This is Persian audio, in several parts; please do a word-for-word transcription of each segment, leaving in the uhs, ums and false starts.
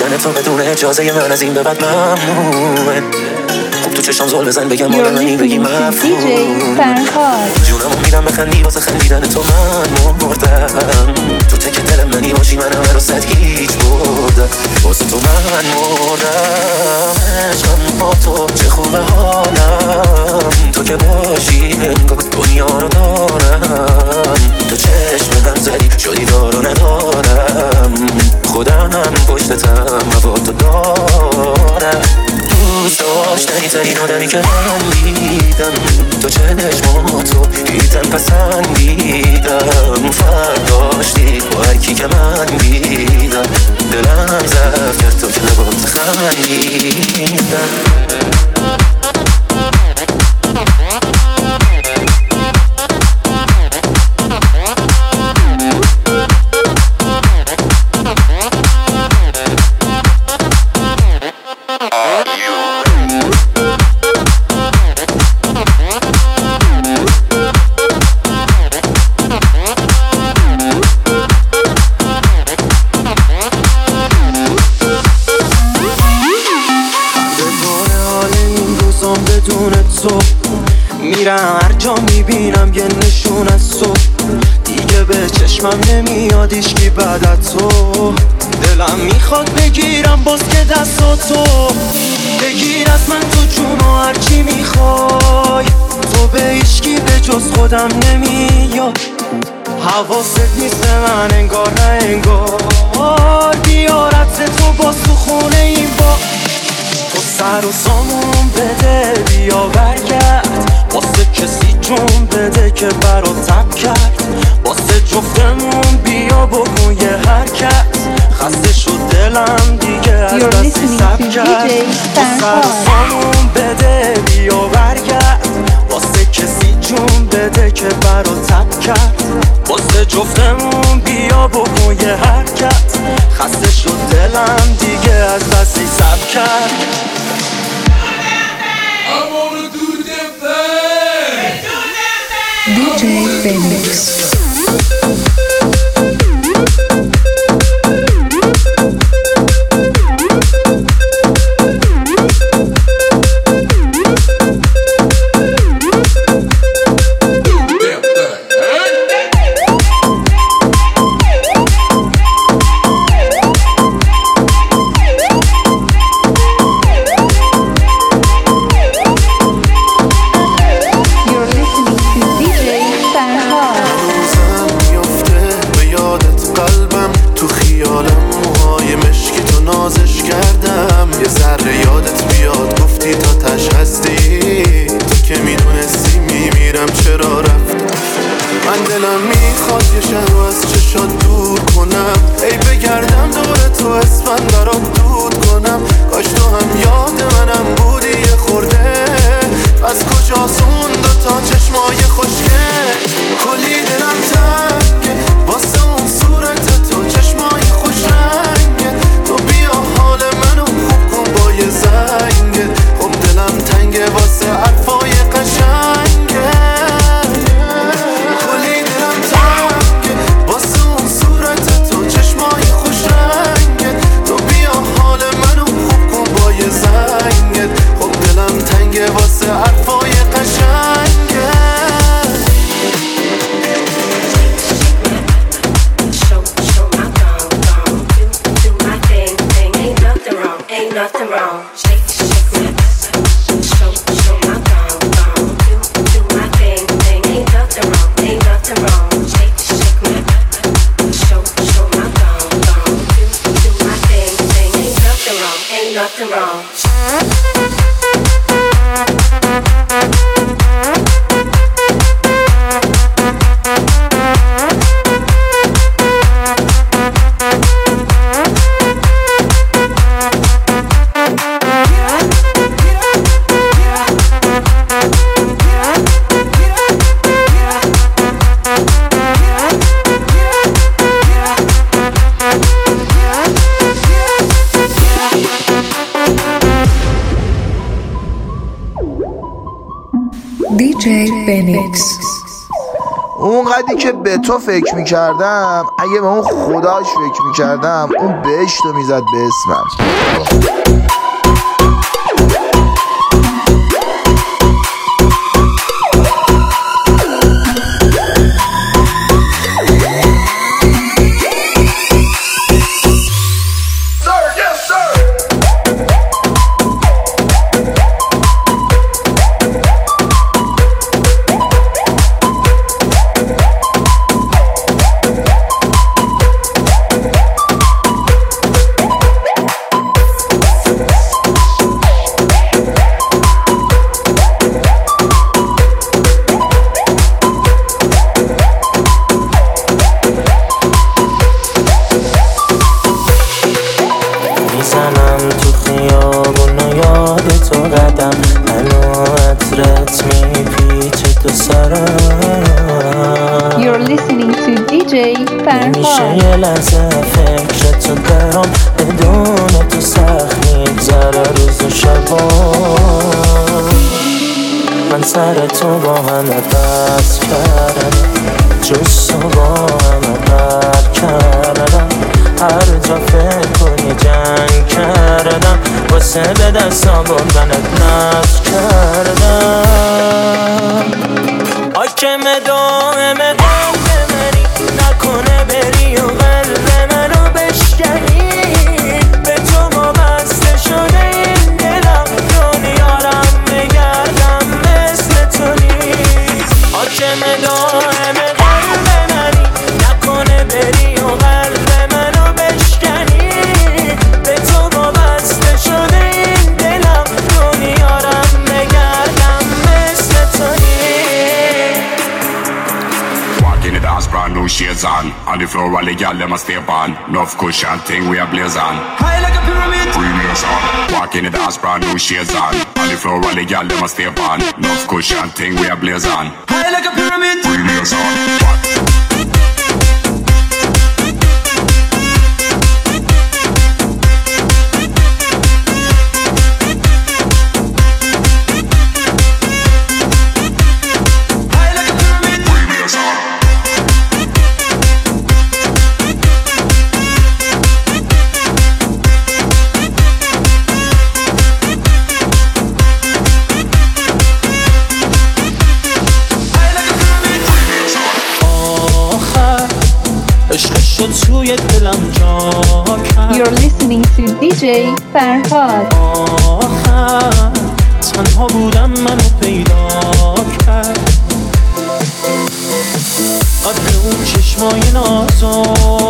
دیدن تو بدون اجازه من از این به بعد ممنوعه. خب تو چشم زل بزن بگم مال منی بگی مفهوم. جونمو میدم بخندی واسه خندیدن تو من مردم. تو تک دل منی باشی من همه رو صد هیچ بردم. واسه تو من مردم. عشقم با تو چه خوبه حالم. تو که باشی انگار دنیا رو دارم. تو چشم هم زدی شدی دارو ندارم. خودم پشتتم هوا تو دارم. دوست داشتنی ترین آدمی که من دیدم. تو چشماتو دیدم پسندیدم. فرق داشتی با هر کی که من دیدم. دلم ضعف کرد تو که لبات خندیدم. میرم هر جا میبینم یه نشون از تو. دیگه به چشمم نمیاد ایشکی بعد از تو. دلم میخواد بگیرم باز که دستاتو. بگیر از من تو جونو هرچی میخوای. تو به ایشکی به جز خودم نمیاد. حواست نیست من انگار نه انگار. بیارت تو باز تو خونه این با. تو سر و سامون بده بیا برگرد. واسه کسی جون بده که برات تب کرد. واسه جفتمون بیا بکن یه حرکت. خسته شد دلم دیگه از دستی سب کرد. تو سر و سامون بده بیا برگرد. واسه کسی جون بده که برات تب کرد. واسه جفتمون بیا بکن یه حرکت. خسته شد دلم دیگه از دستی سب کرد. دی جی Phoenix. دی جی Phoenix. اون قدی که به تو فکر میکردم اگه به اون خداش فکر میکردم اون بهشتو میزد به اسمم. You're listening to دی جی فرهاد. میشه یه لحظه فکرتو برام بدون تو سخت میگذره روز و شبا. من سر تو با همه بس کردم، جز تو با همه بر کردم. هر جا فکر کنی جنگ کردم، واسه به دستا بردنت نفت کردم. حاکم دائم دم بمری، نکنه بری و قلب منو بشکنی. به تو مبسته شده این دلم، دنیارم بگردم مثل تو نیست. حاکم دائم دم بمری، نکنه بری و قلب منو بشکنی. به تو مبسته شده این دلم، دنیارم بگردم مثل تو نیست. Brand new shades on, on the floor all the gyal dem a step on. Enough cushion thing we a blaze on. High like a pyramid. Premium on. Walk in the dance, brand new shades on. On the floor all the gyal dem a step on. Enough cushion thing we a blaze on. High like a pyramid. Premium on. توی دلم جا کرد. You're listening to دی جی فرهاد. آخر تنها بودم منو پیدا کرد. قدر اون چشمای نازو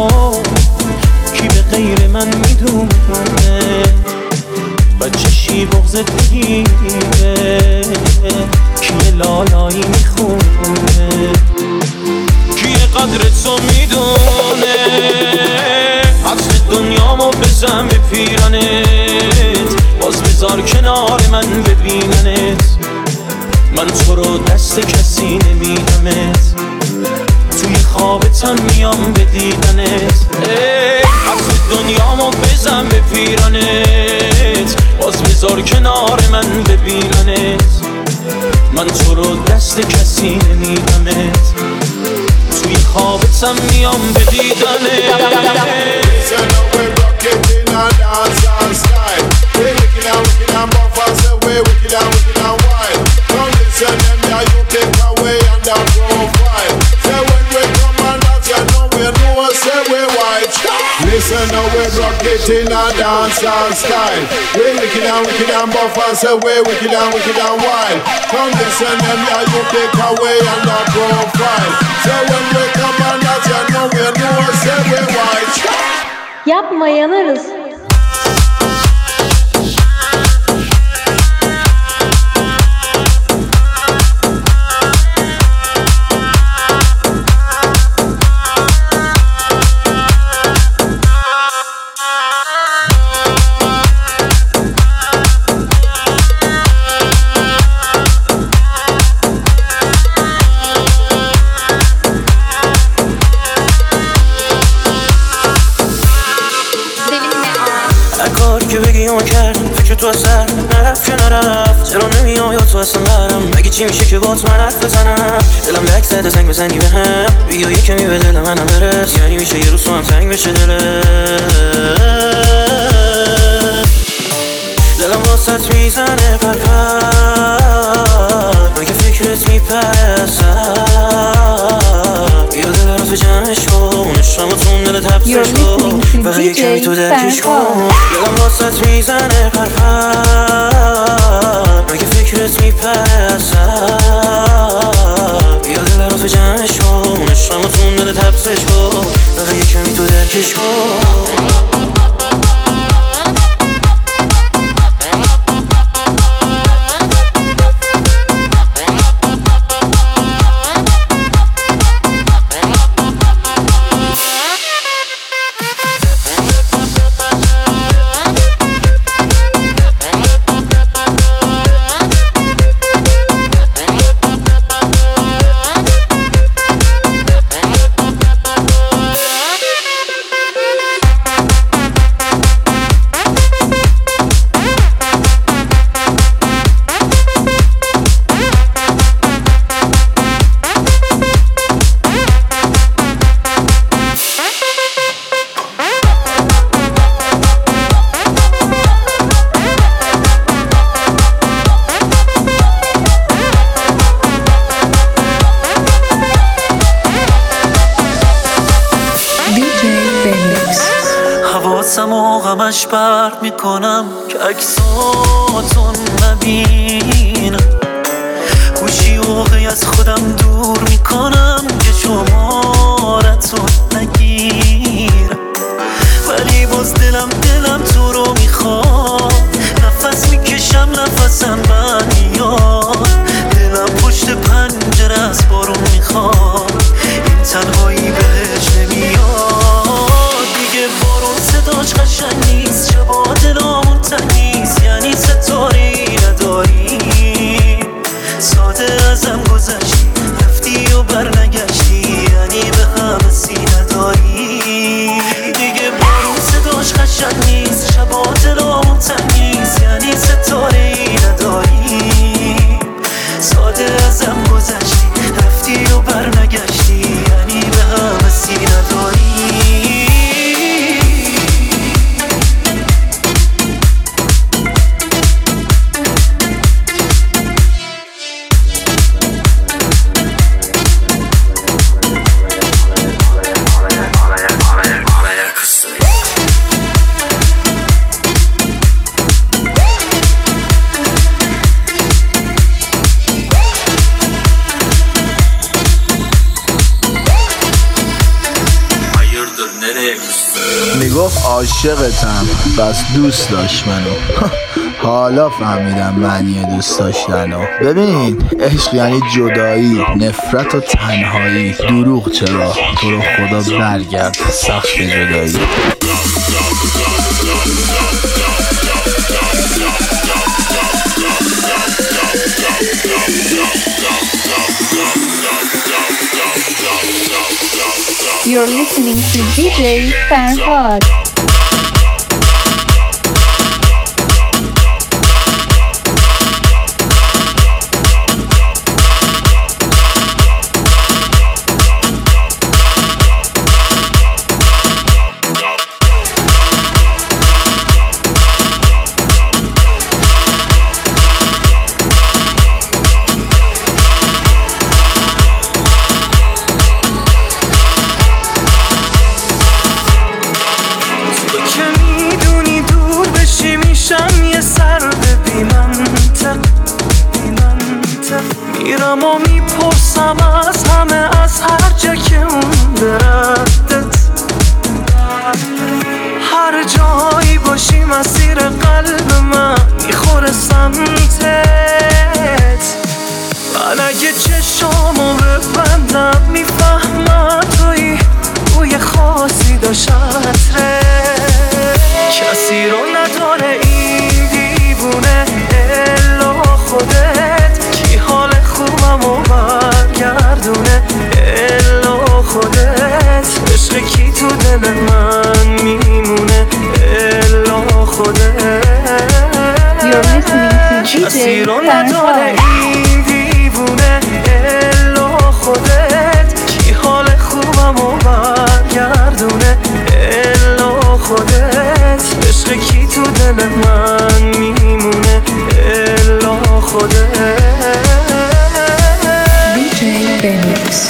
کی به غیر من میدونه. بچشی بغضت بگیره کی لالایی میخونه. کی قدر تو میدونه. عطر دنیامو بزن به پیرانت، باز بذار کنار من ببیننت. من تو رو دست کسی نمیدمت، توی خوابتم میام به دیدنت. عطر دنیامو بزن به پیرانت، باز بذار کنار من ببیننت. من تو رو دست کسی نمیدمت، توی خوابتم میام به دیدنت. Listen now we rock it in a dancehall style. We wicked and wicked and buff and say we wicked and wicked and wild. Come listen them yeah you take away and that profile. Say when we come and that you know we know say we white. Yapma yanarız. Dilimle هر کاری که بگی اون کردم، فکر تو از سر نرفت که نرفت. چرا نمیام یا تو اصلا برم؟ مگه چی میشه که باز من حرف بزنم؟ دلم لک زده زنگ بزنی به هم، بیا یه کمی به دل منم برس، یعنی میشه یه روز تو هم تنگ بشه دلت. دلم واسط میزنه پر پر، مگه فکرت میپره سر؟ بیا دل رو تو جمعش کن، عشقمتون دل تبسش کن و یه کمی تو درکش کن. دلم واسط میزنه پر پر، مگه فکرت میپره سر؟ بیا دل رو تو جمعش کن، عشقمتون دل تبسش کن و یه کمی تو درکش کن. حواسمو غمش پرت میکنم که عکساتون نبینم، گوشی اوقی از خودم دور میکنم که شمارتون نگیرم، ولی باز دلم دلم تو رو میخواد، نفس میکشم نفسم من میاد، دلم پشت پنجره از بارون میخواد، این تنهایی بهش نمیاد دیگه. بارون صداش قشنگ نیست، شبا دلامون تنیست، یعنی ستاری نداری، ساده ازم گذشتی رفتی و برنگشتی، یعنی به همه سی نداری دیگه. بارون صداش قشنگ نیست، شبا دلامون تنیست، یعنی ستاری نداری، ساده ازم گذشتی رفتی و برنگشتی، یعنی به همه سی نداری. میگفت عاشقتم بس دوست داشت منو. حالا فهمیدم معنی دوست داشتنو. ببین عشق یعنی جدایی، نفرت و تنهایی. دروغ چرا؟ تو رو خدا برگرد سخت جدایی. You're listening to D J Farhad. میرم و میپرسم از همه، از هر جا که اون دردت، هر جایی باشی مسیر قلب من میخوره سمتت. من اگه چشامو ببندم میفهمم توی بوی خاصی داشت عطره، کسی رو نداره این دیوونه الا خودت. کی حال خوبمو You're listening to دی جی فرهاد. این دیوونه الا خودت کی حال خوبمو برگردونه الا خودت عشق کی تو دل من میمونه الا خودت دی جی بنویس.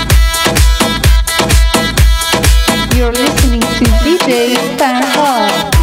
You're listening to دی جی فرهاد.